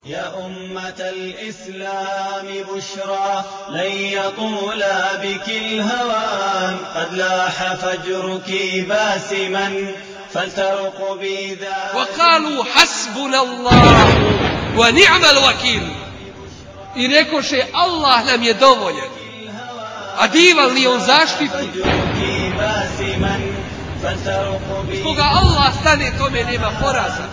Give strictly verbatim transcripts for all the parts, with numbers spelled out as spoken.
يا أمة الإسلام بشرى لن يطول بك الهوان قد لاح فجرك باسما فلترقبي ذا وقالوا حسبنا الله ونعم الوكيل. I rekoše Allah nam je dovoljan. A divan li on zaštitnik? Koga Allah stane, tome nema poraza.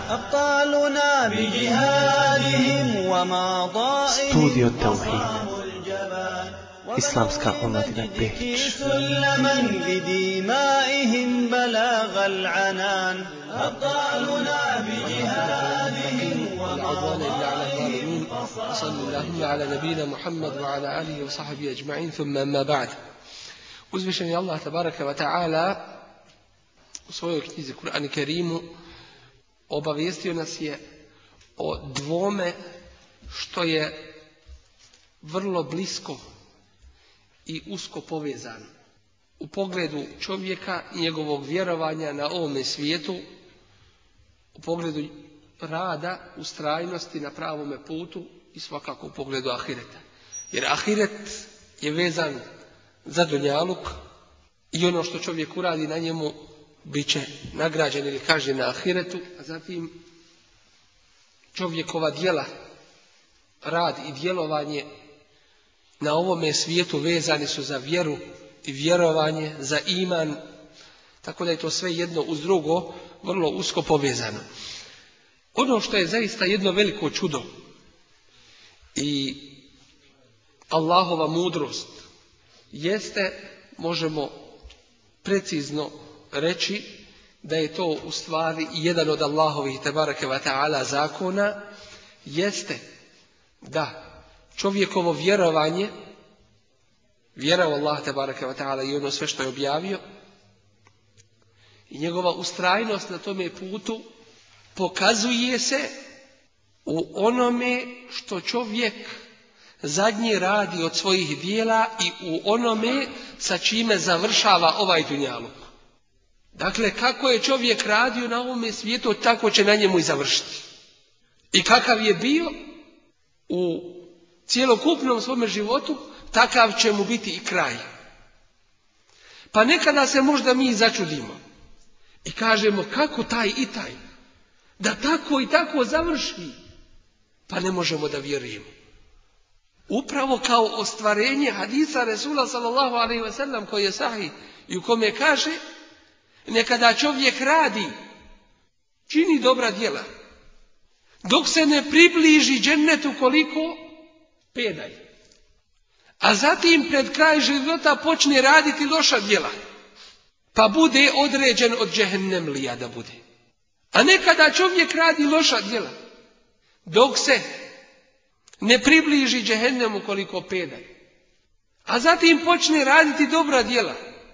Studio Tauhid, Islamska omladina Behić. صلى اللهم على نبينا محمد وعلى آله وصحبه أجمعين ثم أما بعد. Uzvišeni Allah tabaraka wa ta'ala u svojoj knjizi Kur'an i Kerimu obavijestio nas je o dvome što je vrlo blisko i usko povezano u pogledu čovjeka i njegovog vjerovanja na ovome svijetu, u pogledu rada, ustrajnosti na pravome putu i svakako u pogledu ahireta. Jer ahiret je vezan za dunjaluk i ono što čovjek uradi na njemu bit će nagrađen ili kažnjen na ahiretu, a zatim čovjekova djela, rad i djelovanje na ovome svijetu vezani su za vjeru i vjerovanje, za iman, tako da je to sve jedno uz drugo vrlo usko povezano. Ono što je zaista jedno veliko čudo i Allahova mudrost jeste, možemo precizno reći, da je to u stvari jedan od Allahovih tebareke ve ta'ala zakona, jeste da čovjekovo vjerovanje, vjera u Allah tebareke ve ta'ala i ono sve što je objavio i njegova ustrajnost na tome putu pokazuje se u onome što čovjek zadnji radi od svojih dijela i u onome sa čime završava ovaj dunjaluk. Dakle, kako je čovjek radio na ovome svijetu, tako će na njemu i završiti. I kakav je bio u cjelokupnom svome životu, takav će mu biti i kraj. Pa nekada se možda mi začudimo i kažemo kako taj i taj, da tako i tako završi, pa ne možemo da vjerujemo. Upravo kao ostvarenje hadisa Resula sallallahu alejhi ve sellem koji je sahih i u kome kaže: nekada čovjek radi, čini dobra djela, dok se ne približi džennetu koliko pedalj, a zatim pred kraj života počne raditi loša djela, pa bude određen od džehennemlija da bude. A nekada čovjek radi loša djela, dok se ne približi džehennemu koliko pedalj, a zatim počne raditi dobra djela,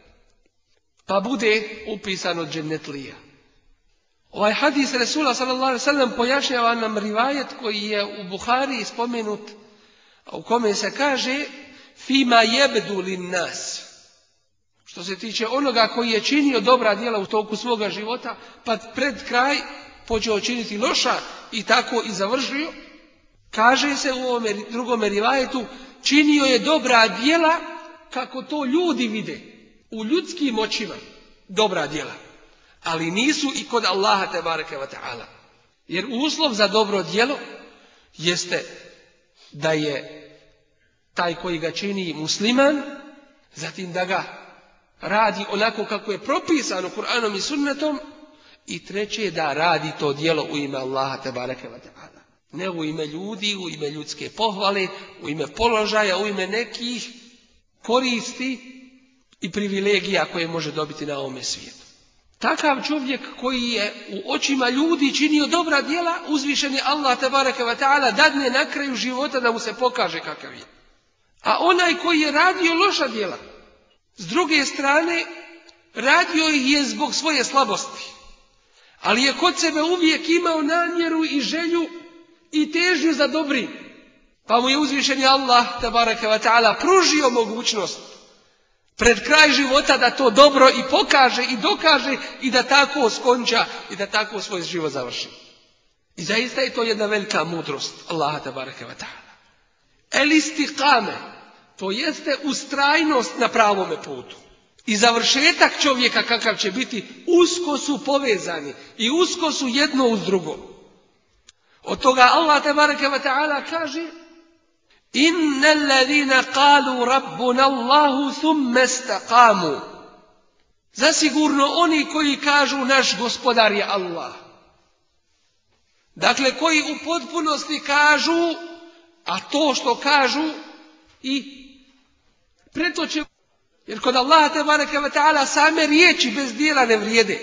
pa bude upisan od džennetlija. Ovaj hadis Resula sallallahu alejhi ve sellem pojašnjava nam rivajet koji je u Buhari spomenut, u kome se kaže: fima jebdu lin nas. Što se tiče onoga koji je činio dobra djela u toku svoga života, pa pred kraj počeo činiti loša i tako i završio, kaže se u ovom drugom rivajetu: činio je dobra djela kako to ljudi vide, u ljudskim očima dobra djela, ali nisu i kod Allaha tebareke ve ta'ala. Jer uslov za dobro djelo jeste da je taj koji ga čini musliman, zatim da ga radi onako kako je propisano Kur'anom i sunnetom, i treće da radi to djelo u ime Allaha tebareke ve ta'ala. Ne u ime ljudi, u ime ljudske pohvale, u ime položaja, u ime nekih koristi i privilegija koje može dobiti na ovome svijetu. Takav čovjek koji je u očima ljudi činio dobra djela, uzvišeni Allah tebareke ve ta'ala dadne na kraju života da mu se pokaže kakav je. A onaj koji je radio loša djela, s druge strane, radio ih je zbog svoje slabosti, ali je kod sebe uvijek imao namjeru i želju i težnju za dobrim, pa mu je uzvišeni Allah tebareke ve ta'ala pružio mogućnost pred kraj života da to dobro i pokaže i dokaže i da tako skonča i da tako svoj život završi. I zaista je to jedna velika mudrost Allaha tabaraka wa ta'ala. El istiqame, to jeste ustrajnost na pravome putu. I završetak čovjeka kakav će biti, usko su povezani i usko su jedno uz drugo. Od toga Allah tabaraka wa ta'ala kaže: Innal ladina qalu rabbuna Allahu thumma istaqamu. Zasigurno oni koji kažu naš gospodar je Allah. Dakle, koji u potpunosti kažu, a to što kažu i pretoče. Jer kod Allaha tebareke ve ta'ala same riječi bez djela ne vrijede.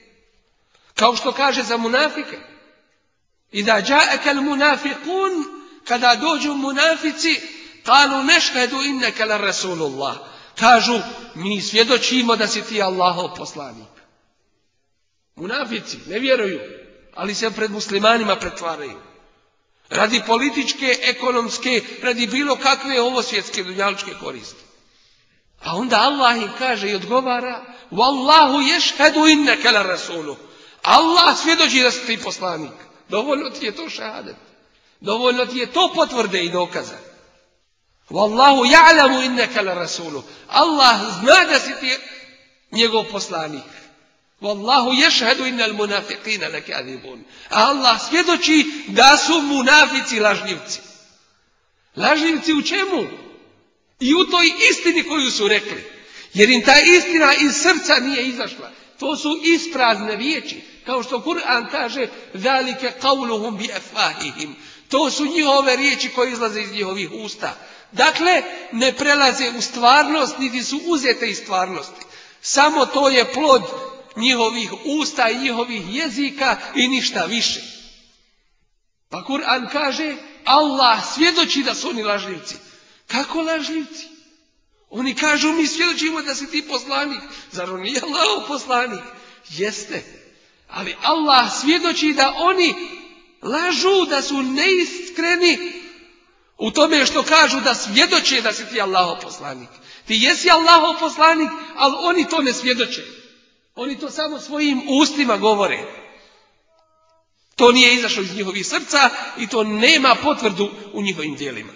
Kao što kaže za munafike: Iza ja'aka al-munafiqun, kada dođu munafici, qalu nashhadu innaka la rasulullah. Kažu, mi svjedočimo da si ti Allahov poslanik. Munafici ne vjeruju, ali se pred muslimanima pretvaraju. Radi političke, ekonomske, radi bilo kakve ovo svjetske dunjalučke koristi. A onda Allah im kaže i odgovara: Wallahu yashhadu innaka la rasuluh. Allah svjedoči da si ti poslanik. Dovoljno ti je to šahadet. Dovoljno ti je to potvrde i dokaza. Wallahu ya'lamu innaka la rasuluh. Allah zna da si ti njegov poslanik. Wallahu yashhadu innal munafiqina lakadibun. Allah svjedoči da su munafici lažljivci. Lažljivci u čemu? I u toj istini koju su rekli. Jer im ta istina iz srca nije izašla. To su isprazne riječi. Kao što Kur'an kaže: Zalike qawluhum bi afwahihim. To su njihove riječi koje izlaze iz njihovih usta. Dakle, ne prelaze u stvarnost, niti su uzete iz stvarnosti. Samo to je plod njihovih usta i njihovih jezika i ništa više. Pa Kur'an kaže: Allah svjedoči da su oni lažljivci. Kako lažljivci? Oni kažu: mi svjedočimo da si ti poslanik. Zar on nije Allahov poslanik? Jeste. Ali Allah svjedoči da oni lažu, da su neiskreni u tome što kažu da svjedoče da si ti Allahov poslanik. Ti jesi Allahov poslanik, ali oni to ne svjedoče. Oni to samo svojim ustima govore. To nije izašlo iz njihovih srca i to nema potvrdu u njihovim djelima.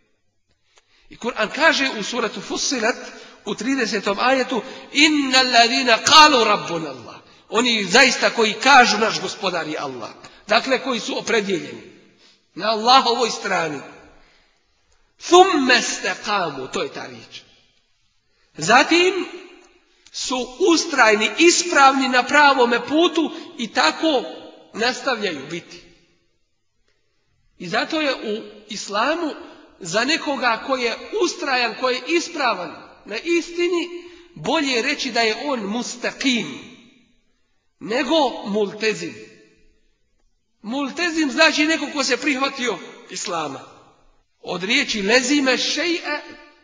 I Kur'an kaže u suratu Fussilat u tridesetom ajetu: Innal ladina qalu rabbuna Allah. Oni zaista koji kažu naš gospodar je Allah. Dakle, koji su opredjeljeni na Allahovoj strani. Thumma istaqamu, to je ta riječ. Zatim su ustrajni, ispravni na pravome putu i tako nastavljaju biti. I zato je u islamu za nekoga koji je ustrajan, koji je ispravan na istini, bolje reći da je on mustaqim nego multezim. Multezim znači neko ko se prihvatio islama. Od riječi lezime še'e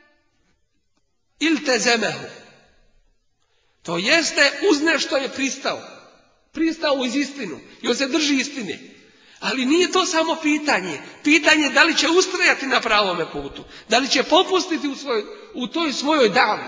iltezemehu. To jeste uz nešto je pristao. Pristao uz istinu i on se drži istine. Ali nije to samo pitanje. Pitanje da li će ustrajati na pravome putu. Da li će popustiti u, svoj, u toj svojoj davi.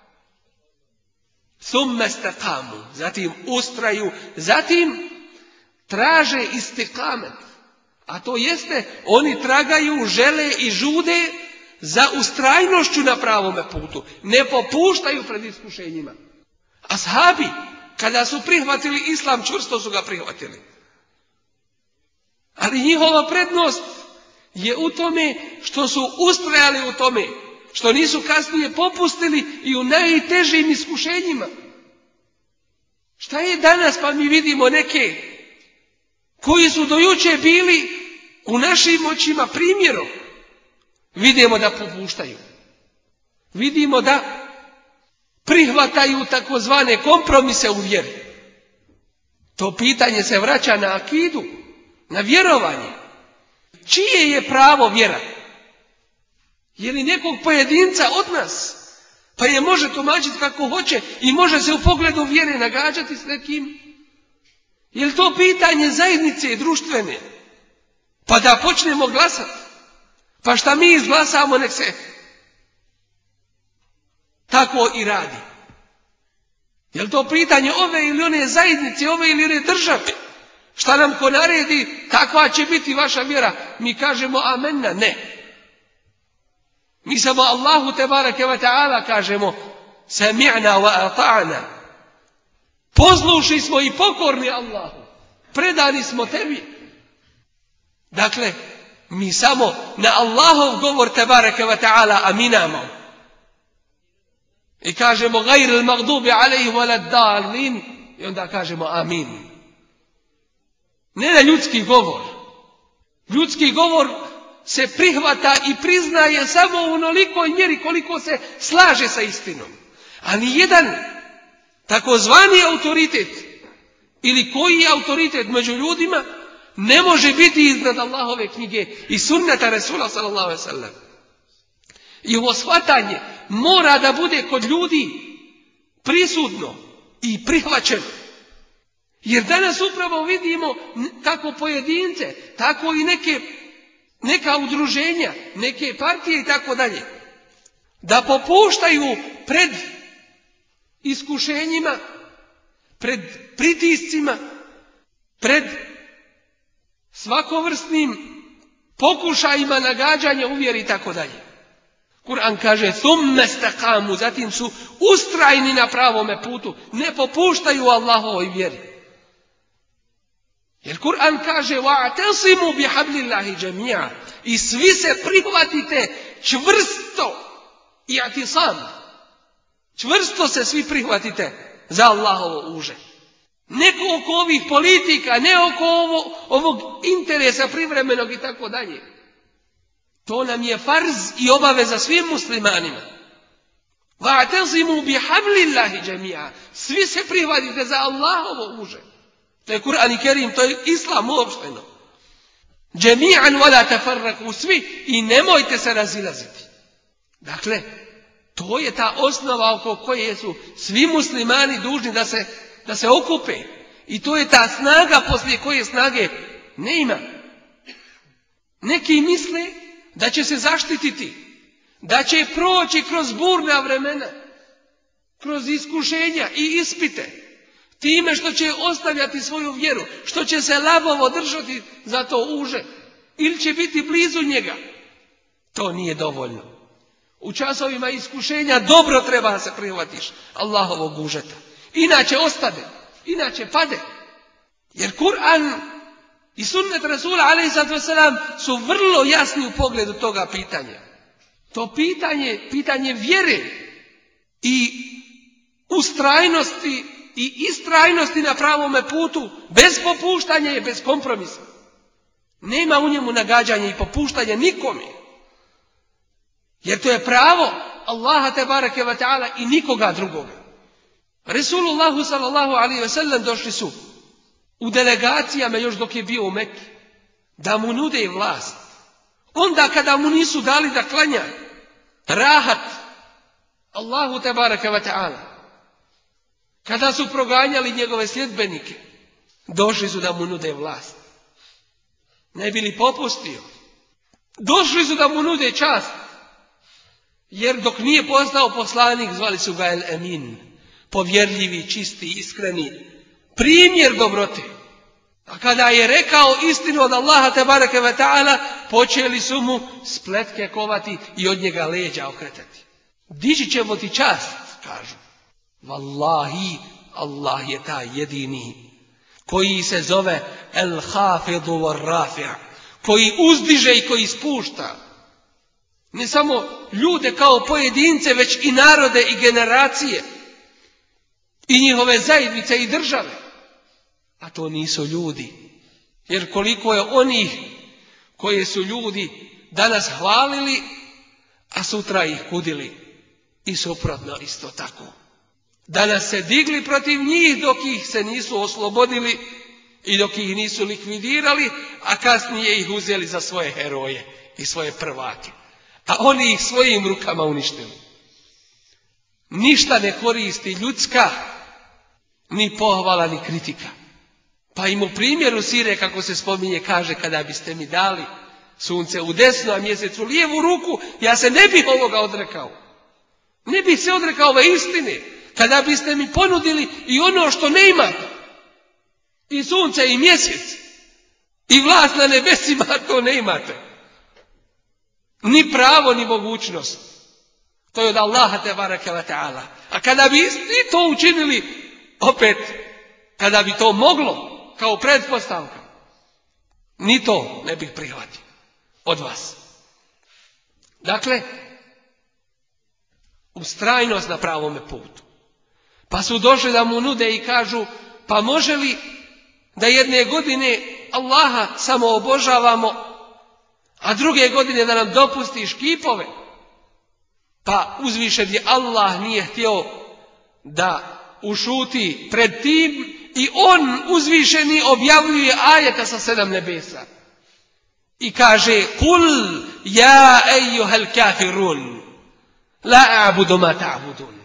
Thumme staqamu. Zatim ustraju. Zatim traže istiqamet. A to jeste oni tragaju, žele i žude za ustrajnošću na pravome putu. Ne popuštaju pred iskušenjima. Ashabi kada su prihvatili islam, čvrsto su ga prihvatili. Ali njihova prednost je u tome što su ustrajali u tome, što nisu kasnije popustili i u najtežim iskušenjima. Šta je danas, pa mi vidimo neke koji su do jučer bili u našim očima primjerom. Vidimo da popuštaju. Vidimo da prihvataju takozvane kompromise u vjeri. To pitanje se vraća na akidu, na vjerovanje. Čije je pravo vjera? Je li nekog pojedinca od nas? Pa je može tumačiti kako hoće i može se u pogledu vjere nagađati s nekim? Je li to pitanje zajednice i društvene? Pa da počnemo glasati. Pa šta mi izglasamo, nek se tako i radi. Je li to pitanje ove ili one zajednice, ove ili one države? Šta nam ko naredi, takva će biti vaša vjera. Mi kažemo amenna, ne. Mi samo Allahu tebareke ve ta'ala kažemo sami'na wa ata'na. Poslušni smo i pokorni Allahu. Predani smo tebi. Dakle, mi samo na Allahov govor tebareke ve ta'ala aminamo. I kažemo gajril magdubi alejhim waladdallin i onda kažemo amin. Ne na ljudski govor. Ljudski govor se prihvata i priznaje samo u onolikoj mjeri koliko se slaže sa istinom. A ni jedan takozvani autoritet ili koji je autoritet među ljudima ne može biti iznad Allahove knjige i sunneta Resula sallallahu alejhi ve sellem. I ovo shvatanje mora da bude kod ljudi prisutno i prihvaćeno. Jer danas upravo vidimo kako pojedince, tako i neke, neka udruženja, neke partije i tako dalje, da popuštaju pred iskušenjima, pred pritiscima, pred svakovrsnim pokušajima nagađanja u vjeri i tako dalje. Kur'an kaže thumme staqamu, zatim su ustrajni na pravome putu, ne popuštaju Allahovoj vjeri. Jer Kur'an kaže wa'tasimu bihablillahi jami'a, i svi se prihvatite čvrsto, i'tisam, čvrsto se svi prihvatite za Allahovo uže. Ne oko ovih politika, ne oko ovo, ovog interesa privremenog i tako dalje. To nam je farz i obaveza svim muslimanima. Wa'tasimu bihablillahi jami'a, svi se prihvatite za Allahovo uže. To je Kur'an i Kerim, to je Islam uopšteno. Jami'an wala tafarraqu, svi, i nemojte se razilaziti. Dakle, to je ta osnova oko koje su svi muslimani dužni da se, da se okupe. I to je ta snaga poslije koje snage ne ima. Neki misle da će se zaštititi, da će proći kroz burna vremena, kroz iskušenja i ispite, time što će ostavljati svoju vjeru, što će se labovo držati za to uže, ili će biti blizu njega. To nije dovoljno. U časovima iskušenja dobro treba se prihvatiš Allahovog užeta. Inače ostade, inače pade. Jer Kur'an i sunnet Rasula alejhi ve sellem su vrlo jasni u pogledu toga pitanja. To pitanje, pitanje vjere i ustrajnosti i istrajnosti na pravome putu, bez popuštanja i bez kompromisa. Nema u njemu nagađanja i popuštanja nikome. Jer to je pravo Allaha tebareke ve ta'ala i nikoga drugoga. Resulullahu sallallahu alejhi ve sellem došli su u delegacijama još dok je bio u Mekki da mu nude vlast. Onda kada mu nisu dali da klanja rahat Allahu tebareke ve ta'ala, kada su proganjali njegove sljedbenike, došli su da mu nude vlast. Ne bi li popustio? Došli su da mu nude čast. Jer dok nije postao poslanik, zvali su ga El Emin, povjerljivi, čisti, iskreni, primjer dobrote. A kada je rekao istinu od Allaha tebareke ve ta'ala, počeli su mu spletke kovati i od njega leđa okretati. Dići ćemo ti čast, kažu. Wallahi, Allah je taj jedini koji se zove El Hafidu war Rafi', koji uzdiže i koji spušta. Ne samo ljude kao pojedince, već i narode i generacije i njihove zajednice i države. A to nisu ljudi. Jer koliko je onih koje su ljudi danas hvalili, a sutra ih kudili. I suprotno isto tako. Danas se digli protiv njih dok ih se nisu oslobodili i dok ih nisu likvidirali, a kasnije ih uzeli za svoje heroje i svoje prvake. A oni ih svojim rukama uništili. Ništa ne koristi ljudska, ni pohvala, ni kritika. Pa im u primjeru sire, kako se spominje, kaže, kada biste mi dali sunce u desnu, a mjesec u lijevu ruku, ja se ne bih ovoga odrekao. Ne bih se odrekao ove istine. Kada biste mi ponudili i ono što ne imate. i sunce i mjesec i vlast na nebesima, to ne imate. Ni pravo, ni mogućnost. To je od Allaha tebareke ve ta'ala. A kada bi i to učinili, opet, kada bi to moglo, kao pretpostavka, ni to ne bih prihvatio od vas. Dakle, ustrajnost na pravome putu. Pa su došli da mu nude i kažu, pa može li da jedne godine Allaha samo obožavamo, a druge godine da nam dopustiš kipove? Pa uzvišeni Allah nije htio da ušuti pred tim i on uzvišeni objavljuje ajeta sa sedam nebesa. I kaže, kul ja ejuhel kafirun, la a'budu ma ta'budun.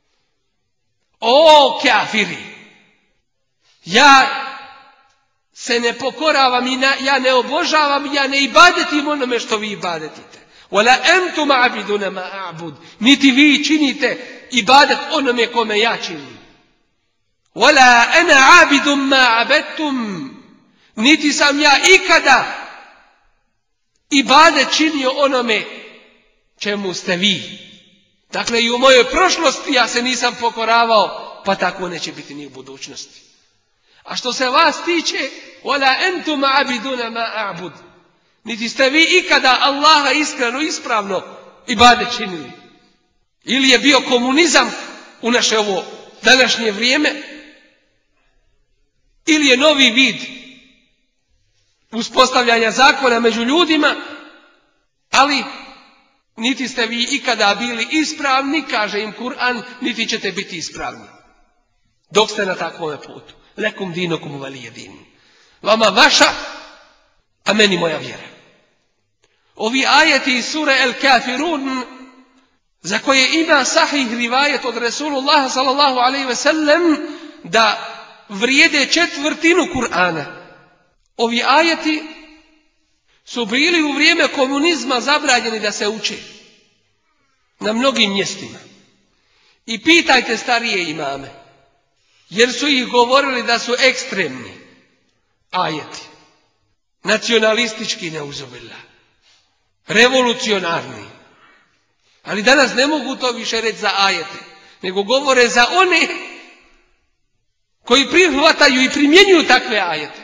O kafiri, ja se ne pokoravam i na, ja ne obožavam, ja ne ibadetim onome što vi ibadetite. Wala antum a'biduna ma a'bud. Niti vi činite ibadet onome kome ja činim. Wala ana a'bidum ma abadtum. Niti sam ja ikada ibadet činio onome čemu ste vi. Dakle, i u mojoj prošlosti ja se nisam pokoravao, pa tako neće biti ni u budućnosti. A što se vas tiče, wala antum a'biduna ma a'bud. Niti ste vi ikada Allaha iskreno, ispravno ibadet činili. Ili je bio komunizam u naše ovo današnje vrijeme, ili je novi vid uspostavljanja zakona među ljudima, ali niti ste vi ikada bili ispravni, kaže im Kur'an, niti ćete biti ispravni dok ste na takvom putu. Lekum dinukum valije din. Vama vaša, a meni moja vjera. Ovi ajeti iz sure El Kafirun, za koje ima sahih rivajet od Resulullah sallallahu alaihi ve sellem, da vrijede četvrtinu Kur'ana. Ovi ajeti su bili u vrijeme komunizma zabranjeni da se uče na mnogim mjestima. I pitajte starije imame, jer su ih govorili da su ekstremni ajeti, nacionalistički neuzubillah, revolucionarni. Ali danas ne mogu to više reći za ajete, nego govore za one koji prihvataju i primjenjuju takve ajete.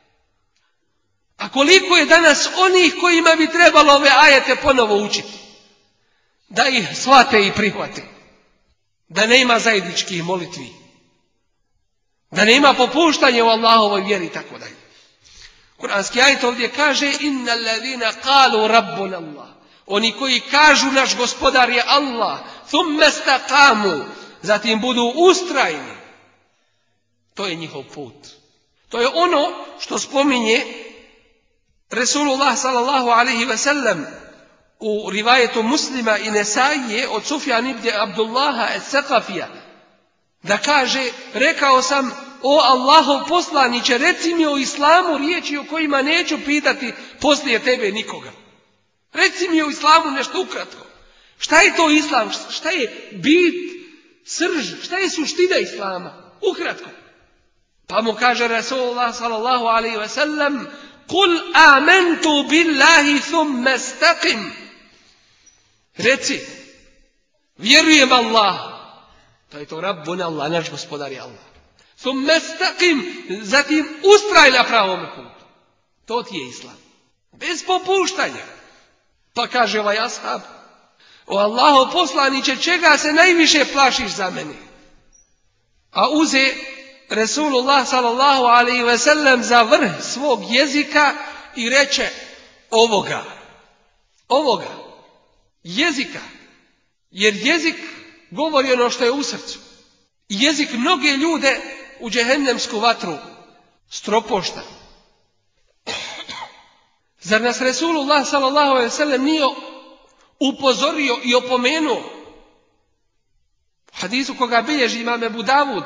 A koliko je danas onih kojima bi trebalo ove ajete ponovo učiti, da ih shvate i prihvate, da nema zajedničkih molitvi, da nema popuštanja u Allahovoj vjeri i tako dalje. Kur'anski ajet ovdje kaže, innal ladina qalu rabbuna Allah. Oni koji kažu naš gospodar je Allah, thumma istaqamu, zatim budu ustrajni. To je njihov put. To je ono što spominje Resulullah sallallahu alaihi ve sellem u rivajetu Muslima i Nesaije od Sufjan ibn Abdullaha es-Sakafija, da kaže, rekao sam, o Allahov poslaniće, reci mi o islamu riječi o kojima neću pitati poslije tebe nikoga. Reci mi o islamu nešto ukratko. Šta je to islam? Šta je bit, srž? Šta je suština islama? Ukratko. Pa mu kaže Rasulullah sallallahu alaihi ve sellem, kul amantu billahi thumma istaqim. Reci, vjerujem Allah. To je to Rabbuna Allah, naš gospodar je Allah. Thumma istaqim, zatim ustraj na pravom putu. To ti je islam. Bez popuštanja. Pa kaže ovaj ashab, o Allaho poslaniće, čega se najviše plašiš za mene? A uze Resulullah sallallahu alaihi ve sellem za vrh svog jezika i reče ovoga, ovoga, jezika. Jer jezik govori ono što je u srcu. Jezik mnoge ljude u džehennemsku vatru stropošta. Zar nas Resulullah sallallahu alejhi ve sellem nije upozorio i opomenuo? U hadisu koga bilježi imam Ebu Davud,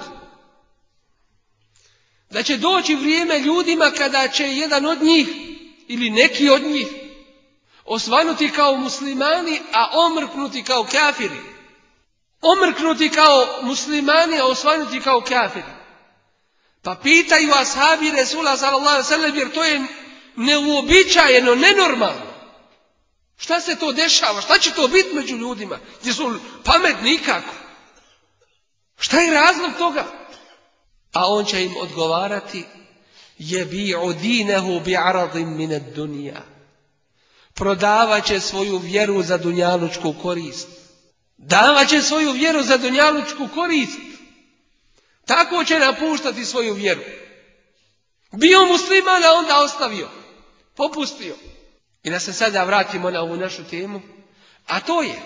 da će doći vrijeme ljudima kada će jedan od njih ili neki od njih osvanuti kao muslimani, a omrknuti kao kafiri. Omrknuti kao muslimani, a osvanuti kao kafiri. Pa pitaju ashabi Resula sallallahu alejhi ve sellem, jer to je neuobičajeno, nenormalno. Šta se to dešava? Šta će to biti među ljudima? Gdje su pametni nikako? Šta je razlog toga? A on će im odgovarati: jebi'u dinehu bi'aradin min ad-dunya. Prodavat će svoju vjeru za dunjalučku korist. Davat će svoju vjeru za dunjalučku korist. Tako će napuštati svoju vjeru. Bio musliman, a onda ostavio. Popustio. I da se sada vratimo na ovu našu temu. A to je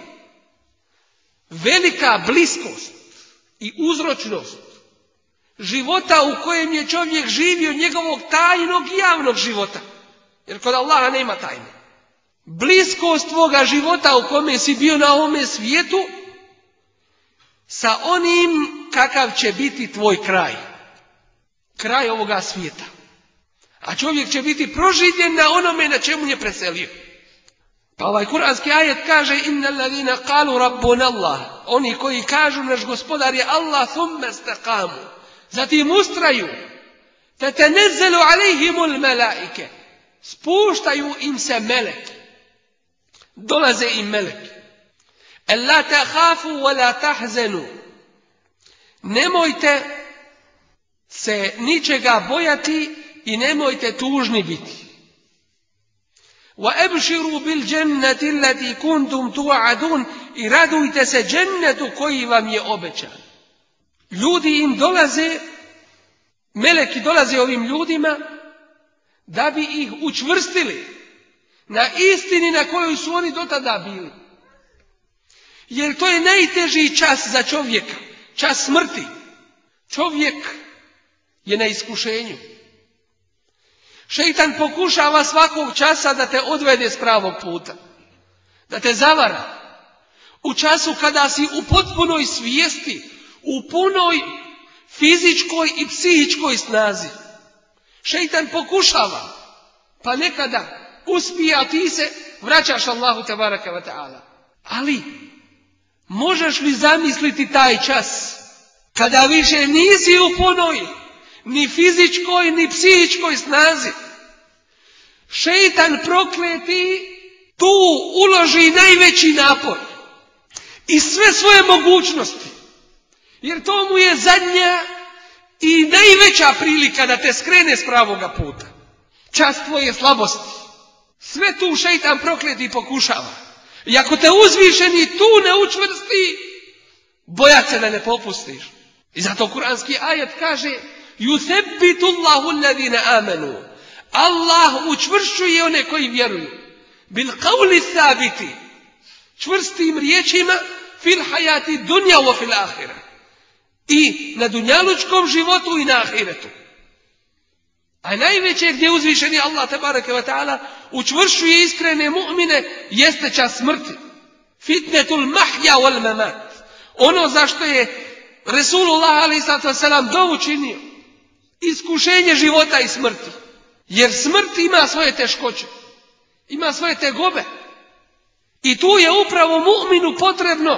velika bliskost i uzročnost života u kojem je čovjek živio, njegovog tajnog i javnog života. Jer kod Allaha nema tajne. Bliskost tvoga života u kome si bio na ovome svijetu sa onim kakav će biti tvoj kraj. Kraj ovoga svijeta. A čovjek će biti proživljen na onome na čemu je preselio. Pa ovaj kuranski ajet kaže: innal ladina qalu rabbuna Allah. Oni koji kažu naš gospodar je Allah, thumma istaqamu. Zatim ustraju. Tatanazzalu alejhimul malaike. Spuštaju im se meleki. Dolaze im meleki. Alla takhafu wa la tahzanu. Nemojte se ničega bojati i nemojte tužni biti. وَأَبْشِرُوا بِالْجَنَّةِ الَّتِي كُنْتُمْ تُوعَدُونَ. I radujte se džennetu koji vam je obećan. Ljudi im dolaze, meleki dolaze ovim ljudima da bi ih učvrstili na istini na kojoj su oni do tada bili. Jer to je najteži čas za čovjeka, čas smrti. Čovjek je na iskušenju. Šeitan pokušava svakog časa da te odvede s pravog puta, da te zavara. U času kada si u potpunoj svijesti, u punoj fizičkoj i psihičkoj snazi. Šeitan pokušava, pa nekada uspije, a ti se vraćaš Allahu tebaraka wa ta'ala. Ali možeš li zamisliti taj čas kada više nisi u punoj ni fizičkoj ni psihičkoj snazi? Šeitan prokleti tu uloži najveći napor i sve svoje mogućnosti, jer to mu je zadnja i najveća prilika da te skrene s pravoga puta. Čas tvoje slabosti. Sve tu šeitan prokleti i pokušava. I ako te uzvišeni tu ne učvrsti, bojat se da ne popustiš. I zato kuranski ajet kaže: yuthabbitu Allahu alladhina amanu. Allah učvršćuje one koji vjeruju. Bil qawli thabiti. Čvrstim riječima fil hayati dunya wa fil akhirah. I na dunjalučkom životu i na ahiretu. A najveće gdje uzvišeni Allah tebareke ve taala učvršćuje iskrene mu'mine jeste čas smrti. Fitnetul mahja wal mamat. Ono zašto je Resulullah alejhi ve sellem dovu činio. Iskušenje života i smrti. Jer smrt ima svoje teškoće. Ima svoje tegobe. I tu je upravo mu'minu potrebno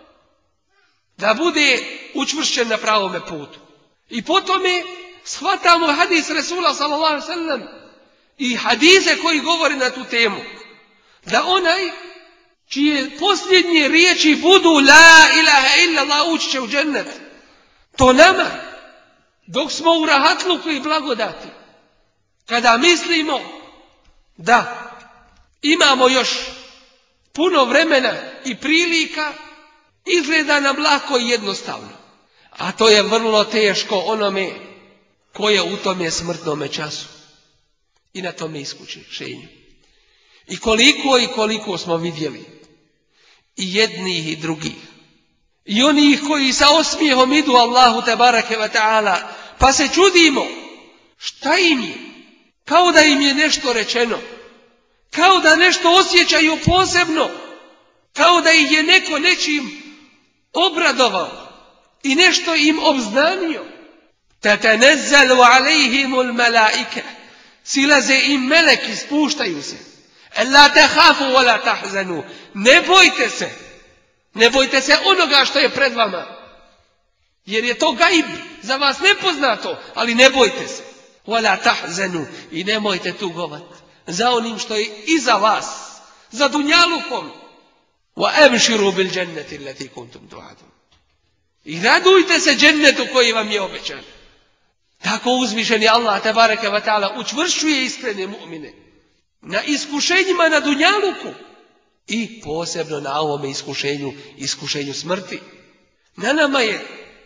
da bude učvršćen na pravome putu. I potom je shvatamo hadis Resula sallallahu alejhi ve sellem i hadise koji govore na tu temu. Da onaj čije posljednje riječi budu la ilaha illallah ući će u džennet. To nama, dok smo u rahatluku i blagodati, kada mislimo da imamo još puno vremena i prilika, izgleda nam lako i jednostavno. A to je vrlo teško onome ko je u tome smrtnome času i na tome iskušenju. I koliko i koliko smo vidjeli i jednih i drugih. I onih koji sa osmijehom idu Allahu tebareke ve ta'ala, pa se čudimo šta im je, kao da im je nešto rečeno, kao da nešto osjećaju posebno, kao da ih je neko nečim obradovao i nešto im obznanio. Tatanazzalu alejhimul malaike. Silaze im meleki, spuštaju se. La tahafu wa la tahzanu. Ne bojte se. Ne bojte se onoga što je pred vama. Jer je to gaib, za vas nepoznato, ali ne bojte se. Wala tahzanu, i nemojte tugovati za onim što je iza vas, za dunjalukom. Wa abshiru bil jannati allati kuntum tu'adun. I radujte se džennetu koji vam je obećan. Tako uzvišeni Allah tebareke ve taala učvršćuje iskrene mu'mine na iskušenjima na dunjaluku i posebno na ovome iskušenju, iskušenju smrti. Na nama je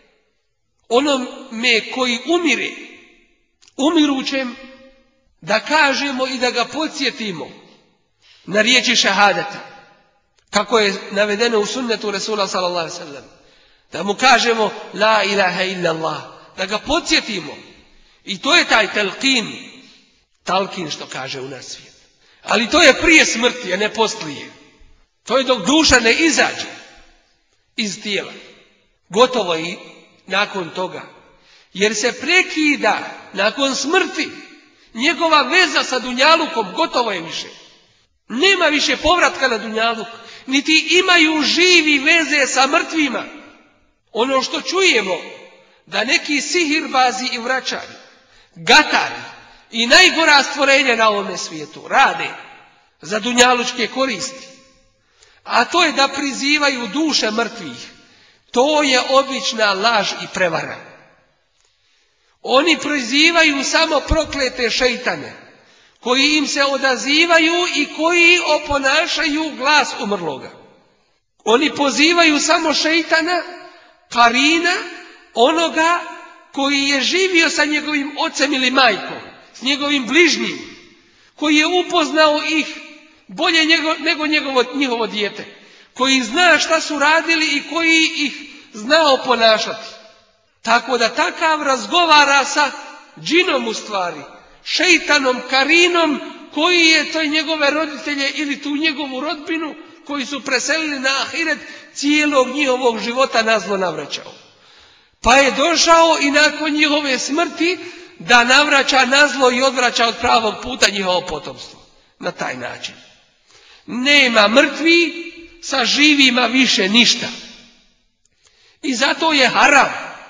onome koji umire, umirućem, da kažemo i da ga podsjetimo na riječi šahadata, kako je navedeno u sunnetu Resula sallallahu alejhi ve sellem, da mu kažemo la ilaha illa Allah, da ga podsjetimo. I to je taj telkin, talkin što kaže u nas svijet. Ali to je prije smrti, a ne poslije. To je dok duša ne izađe iz tijela. Gotovo i nakon toga. Jer se prekida nakon smrti njegova veza sa dunjalukom, gotovo je više. Nema više povratka na dunjaluk, niti imaju živi veze sa mrtvima. Ono što čujemo, da neki sihirbazi i vračari, gatari i najgora stvorenja na ovome svijetu rade za dunjalučke koristi, a to je da prizivaju duše mrtvih, to je obična laž i prevara. Oni prizivaju samo proklete šejtane, koji im se odazivaju i koji oponašaju glas umrloga. Oni pozivaju samo šejtana, karina, onoga koji je živio sa njegovim ocem ili majkom, s njegovim bližnjim, koji je upoznao ih bolje njego, nego njegovo, njihovo dijete, koji zna šta su radili i koji ih zna oponašati. Tako da takav razgovara sa džinom u stvari, šejtanom, karinom, koji je to njegove roditelje ili tu njegovu rodbinu koji su preselili na ahiret cijelog njihovog života nazlo navraćao. Pa je došao i nakon njihove smrti da navraća nazlo i odvraća od pravog puta njihovo potomstvo. Na taj način. Nema mrtvi sa živima više ništa. I zato je haram.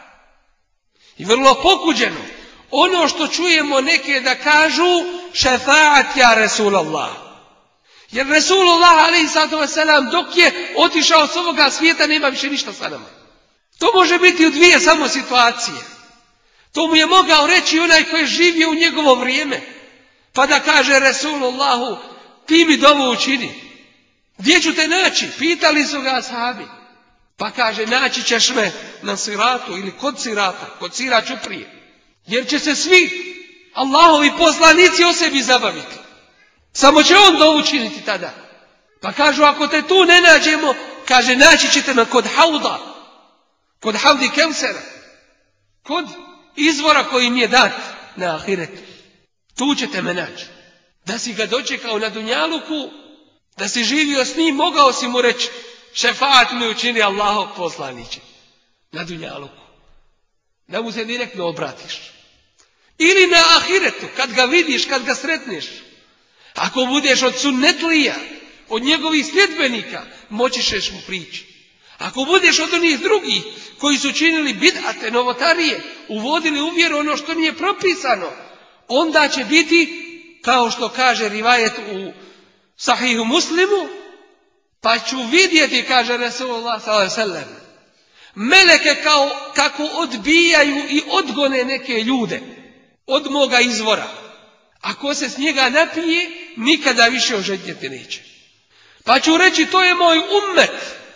I vrlo pokuđeno. Ono što čujemo neke da kažu šefaat ja Resulallah. Jer Resulullah alejhi salatu vesselam dok je otišao s ovoga svijeta nema više ništa sa nama. To može biti u dvije samo situacije. To mu je mogao reći onaj koji je živio u njegovo vrijeme. Pa da kaže Resulullahu, ti mi dovu učini. Gdje ću te naći? Pitali su ga ashabi. Pa kaže, naći ćeš me na siratu ili kod sirata, kod sira čuprije. Jer će se svi Allahovi poslanici o sebi zabaviti. Samo će on dovu učiniti tada. Pa kažu, ako te tu ne nađemo, kaže, naći ćete me kod hauda. Kod Havdi Kevsera, kod izvora koji mi je dat na ahiretu. Tu ćete me naći. Da si ga dočekao na dunjaluku, da si živio s njim, mogao si mu reći, šefaat mi učini Allahov poslaniće na dunjaluku. Da mu se direktno obratiš. Ili na ahiretu, kad ga vidiš, kad ga sretneš. Ako budeš od sunnetlija, od njegovih sljedbenika, moći ćeš mu prići. Ako budeš od onih drugih koji su činili bid'ate, novotarije, uvodili u vjeru ono što nije propisano, onda će biti, kao što kaže rivajet u Sahihu Muslimu, pa ću vidjeti, kaže Resulullah sallallahu alejhi ve sellem, meleke kao, kako odbijaju i odgone neke ljude od moga izvora. Ako se s njega napije, nikada više ožednjeti neće. Pa ću reći, to je moj ummet.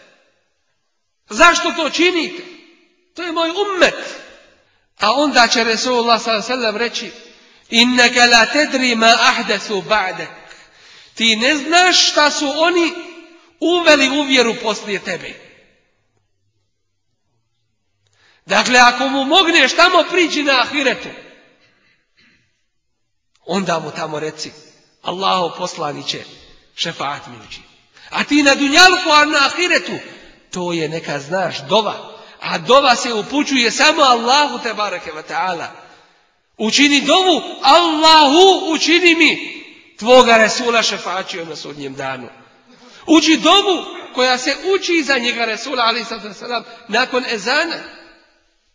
Zašto to činite? To je moj ummet. A onda će Resulullah sallallahu alejhi ve sellem reći, innaka la tadri ma ahdathu ba'dak. Ti ne znaš šta su oni uveli u vjeru poslije tebe. Dakle, ako mu mogneš tamo prići na ahiretu, onda mu tamo reci, Allahu poslaniće, šefaat mi učini. A ti na dunjalku, a na ahiretu, to je neka znaš dova. A dova se upućuje samo Allahu tebareke ve taala. Učini dovu, Allahu učini mi tvoga Resula šefačijom na sudnjem danu. Uči dovu koja se uči za njega Resula alejhi salatu vesselam nakon ezana.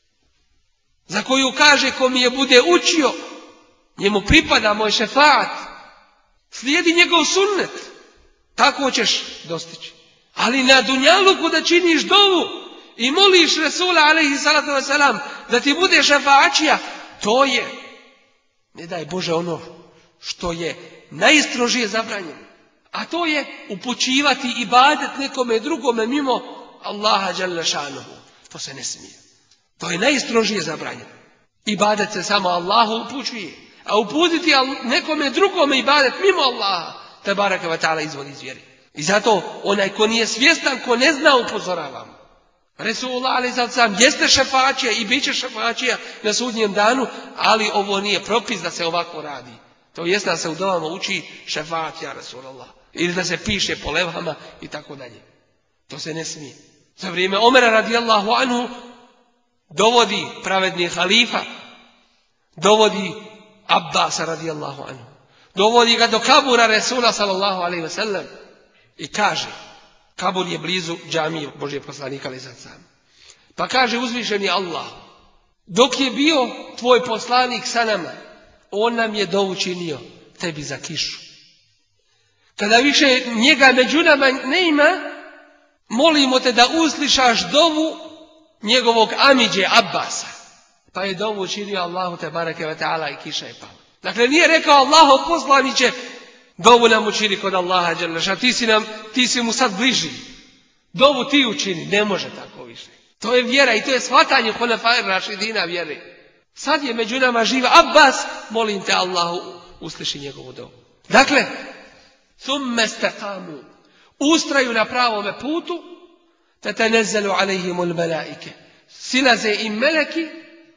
za koju kaže ko mi je bude učio, njemu pripada moj šefaat, slijedi njegov sunnet, tako ćeš dostići. Ali na dunjaluku da činiš dovu i moliš Resula alejhi salatu vesselam da ti bude šefaatčija, to je, ne daj Bože, ono što je najstrožije zabranjeno. A to je upućivati ibadet nekome drugome mimo Allaha dželle šanuhu. To se ne smije. To je najstrožije zabranjeno. Ibadet se samo Allahu upućuje. A uputiti nekome drugome ibadet mimo Allaha tebareke ve taala izvodi iz vjere. I zato onaj ko nije svjestan, ko ne zna, upozoravam. Resulullah alejhi salatu vesselam jeste šefaatčija i bit će šefaatčija na sudnjem danu, ali ovo nije propis da se ovako radi. To jest da se u dovama uči šefaat ja Resulullah. Ili da se piše po levhama i tako dalje. To se ne smije. Za vrijeme Omera radijallahu anhu dovodi pravedni halifa, dovodi Abbasa radijallahu anhu, dovodi ga do kabura Resula sallallahu alejhi ve sellem i kaže, kabur je blizu džamije Božijeg poslanika alejhi salatu vesselam. Pa kaže uzvišeni Allah, dok je bio tvoj poslanik sa nama, on nam je dovu činio tebi za kišu. Kada više njega među nama ne ima, molimo te da uslišaš dovu njegovog amidže Abbasa. Pa je dovu učinio Allahu tebareke ve taala i kiša je pala. Dakle, nije rekao Allahov poslaniće, dovu nam učini kod Allaha dželle šanuhu, ti si nam, ti si mu sad bliži. Dovu ti učini, ne može tako više. To je vjera i to je shvatanje Hulefaj Rašidina vjere. Sad je među nama živ Abbas, molim te Allahu, usliši njegovu dovu. Dakle, thumme istaqamu, ustraju na pravome putu, tatanazzalu alejhimul melaike, silaze im meleki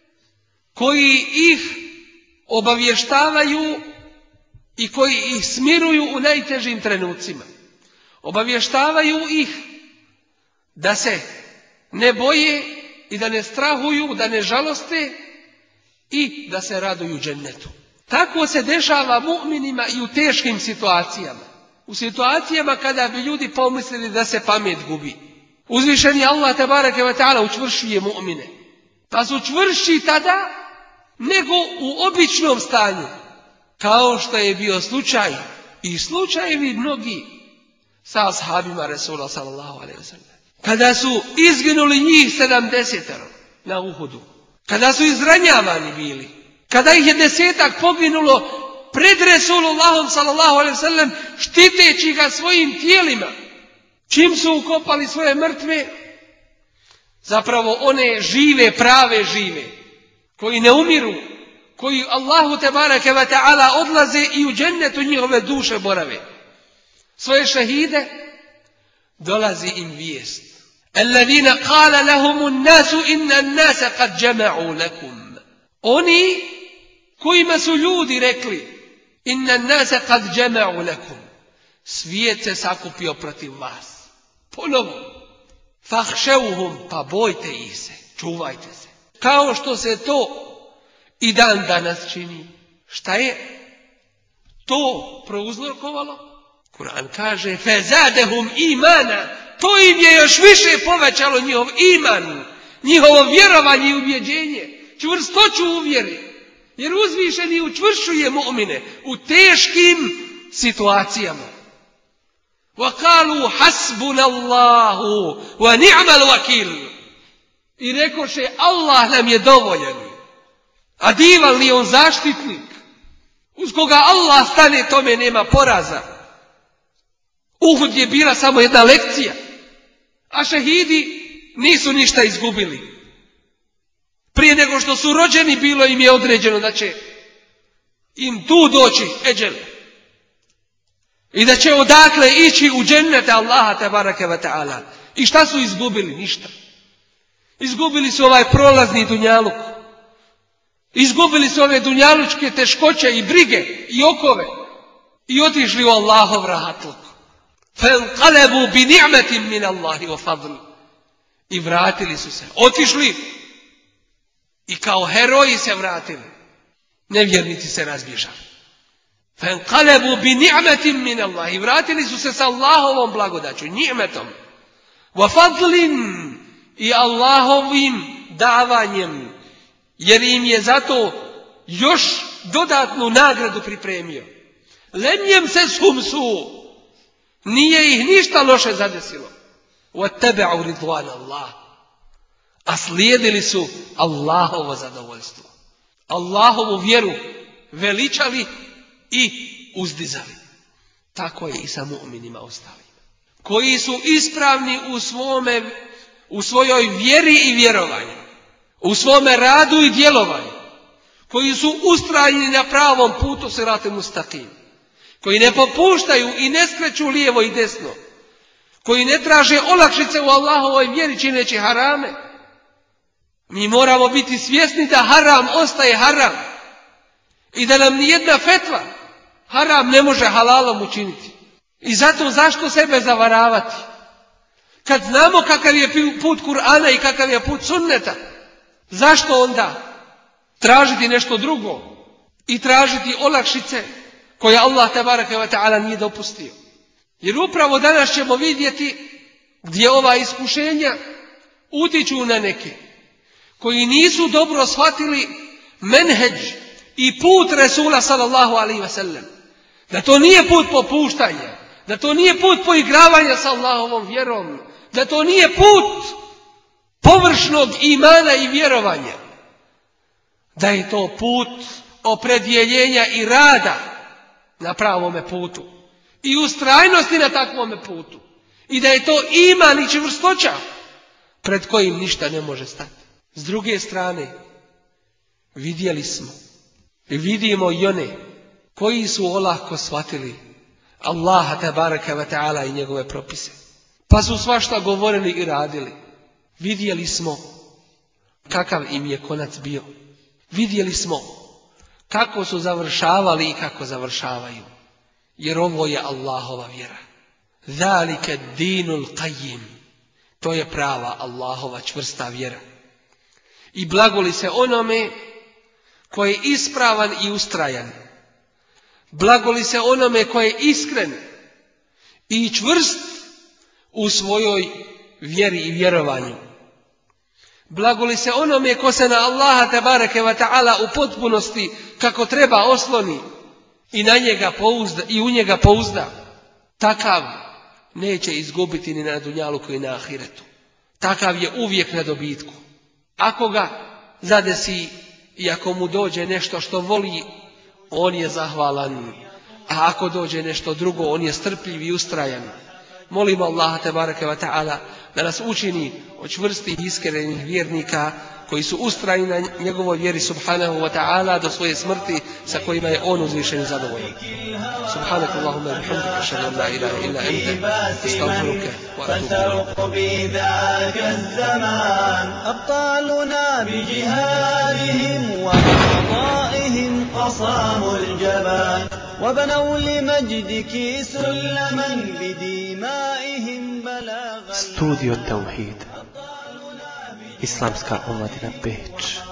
koji ih obavještavaju i koji ih smiruju u najtežim trenucima. Obavještavaju ih da se ne boje i da ne strahuju, da ne žaloste i da se raduju džennetu. Tako se dešava mu'minima i u teškim situacijama. U situacijama kada bi ljudi pomislili da se pamet gubi. Uzvišeni Allah tebareke ve taala učvršuje mu'mine. Pa su čvršći tada nego u običnom stanju. Kao što je bio slučaj i slučajevi mnogi sa ashabima Resula sallallahu alejhi ve sellem. Kada su izginuli njih sedamdesetero na Uhudu. Kada su izranjavani bili. Kada ih je desetak poginulo pred Resulullahom sallallahu alejhi ve sellem, štiteći ga svojim tijelima. Čim su ukopali svoje mrtve, zapravo one žive, prave žive, koji ne umiru, koji Allahu tebareke ve taala odlaze i u džennetu njihove duše borave. Svoje šehide, dolazi im vijest. Alladina qala lahumun nasu inna an-nasa qad jama'u lakum. Oni kojima su ljudi rekli inna an-nasa qad jama'u lakum. Svijet se sakupio protiv vas. Ponovo. Fahšeuhum, pa bojte ih se, čuvajte se. Kao što se to i dan danas čini. Šta je to prouzrokovalo? Kur'an kaže fezadehum imana. To im je još više povećalo njihov iman, njihovo vjerovanje i ubjeđenje, čvrstoću u vjeri. Jer uzvišeni učvršuje mu'mine u teškim situacijama. وَقَالُوا حَسْبُنَ اللَّهُ وَنِعْمَ الْوَكِيلُ. I rekoše Allah nam je dovoljan. A divan li on zaštitnik? Uz koga Allah stane, tome nema poraza. Uhud je bila samo jedna lekcija. A šehidi nisu ništa izgubili. Prije nego što su rođeni, bilo im je određeno da će im tu doći eđel. I da će odakle ići u džennete Allaha tebareke ve taala. I šta su izgubili? Ništa. Izgubili su ovaj prolazni dunjaluk. Izgubili su ove dunjalučke teškoće i brige i okove. I otišli u Allahov rahatluk. فَانْقَلَبُوا بِنِعْمَةٍ مِّنَ اللَّهِ وَفَضْلِ. I vratili su se. Otišli i kao heroji se vratili. Nevjernici se razbježali. فَانْقَلَبُوا بِنِعْمَةٍ مِّنَ اللَّهِ. I vratili su se sa Allahovom blagodaću, ni'metom. وَفَضْلٍ. I Allahovim davanjem jer im je zato još dodatnu nagradu pripremio. Lemjem se sumsu, nije ih ništa loše zadesilo. وَاتَّبَعُوا رِضْوَانَ اللَّهِ, a slijedili su Allahovo zadovoljstvo. Allahovu vjeru veličali i uzdizali. Tako je i sa mu'minima ostalima, koji su ispravni u svome, u svojoj vjeri i vjerovanju, u svome radu i djelovanju, koji su ustrajni na pravom putu sirate mustaqim, koji ne popuštaju i ne skreću lijevo i desno, koji ne traže olakšice u Allahovoj vjeri čineći harame. Mi moramo biti svjesni da haram ostaje haram i da nam nijedna fetva haram ne može halalom učiniti. I zato zašto sebe zavaravati? Kad znamo kakav je put Kur'ana i kakav je put sunneta, zašto onda tražiti nešto drugo i tražiti olakšice koje Allah tebareke ve ta'ala nije dopustio? Jer upravo danas ćemo vidjeti gdje ova iskušenja utiču na neke koji nisu dobro shvatili menheđ i put Resula sallallahu alaihi ve sellem. Da to nije put popuštanja, da to nije put poigravanja sa Allahovom vjerom, da to nije put površnog imana i vjerovanja, da je to put opredjeljenja i rada na pravome putu i ustrajnosti na takvome putu, i da je to iman i čvrstoća pred kojim ništa ne može stati. S druge strane, vidjeli smo i vidimo i one koji su olako shvatili Allaha tebareke ve ta'ala i njegove propise, pa su svašta govorili i radili. Vidjeli smo kakav im je konac bio. Vidjeli smo kako su završavali i kako završavaju. Jer ovo je Allahova vjera. Zalike dinul qayyim. To je prava Allahova čvrsta vjera. I blagoli se onome koji je ispravan i ustrajan. Blagoli se onome koji je iskren i čvrst u svojoj vjeri i vjerovanju. Blagoli se onome ko se na Allaha tebareke ve ta'ala u potpunosti kako treba osloni i na njega pouzda i u njega pouzda. Takav neće izgubiti ni na dunjaluku i na ahiretu. Takav je uvijek na dobitku. Ako ga zadesi i ako mu dođe nešto što voli, on je zahvalan. A ako dođe nešto drugo, on je strpljiv i ustrajan. Molimo Allaha tebareke ve ta'ala da nas učini od čvrstih i iskrenih vjernika koji su ustrajni na njegovoj vjeri subhanahu wa ta'ala do svoje smrti, sa kojima je on uzvišen i zadovoljan. Subhanak Allahumma bihamdika ashhadu an la ilaha illa anta astaghfiruka wa atubu ilayk. أبطالنا بجهادهم وعطائهم قصاموا الجبال وبنوا لمجدك سلما بدمائهم بلاغا. Studio Tauhid, Islamska omladina Beč.